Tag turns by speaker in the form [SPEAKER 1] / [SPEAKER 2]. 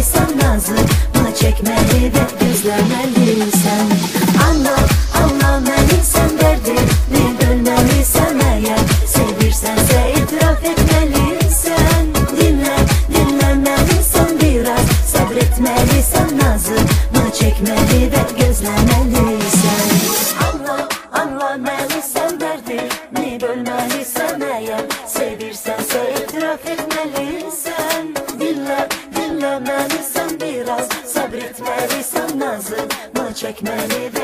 [SPEAKER 1] çekməlisən nazımı çəkməli və gözləməlisən. Anla, anla məni, sən dərdini bölməlisən əgər sevirsənsə etiraf etməlisən. Dinlə, dinlə məni, sən biraz səbr etməlisən nazımı çəkməli və gözləməlisən. Anla, anla məni, sən dərdini bölməlisən əgər sevirsənsə etiraf etməlisən. Dinlə, dinlə məni, sən biraz səbr etməlisən nazımı çəkməli